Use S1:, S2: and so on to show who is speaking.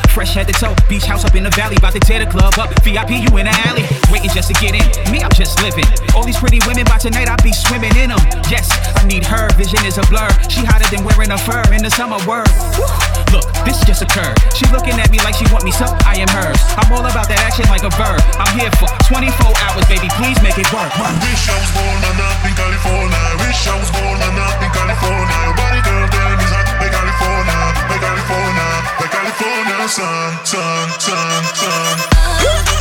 S1: Fresh head to toe, beach house up in the valley, about to tear the club up. VIP, you in the alley, waiting just to get in. Me, I'm just living. All these pretty women, by tonight I'll be swimming in them. Yes, I need her, vision is a blur. She hotter than wearing a fur in the summer word. Look, this just occurred. She looking at me like she want me, so I am hers. I'm all about that action like a verb. I'm here for 24 hours, baby, please make it work.
S2: Wish I was born and up in California. Wish I was born and up in California. Your body girl, damn, is hot like California, like California, like California sun, sun, sun, sun.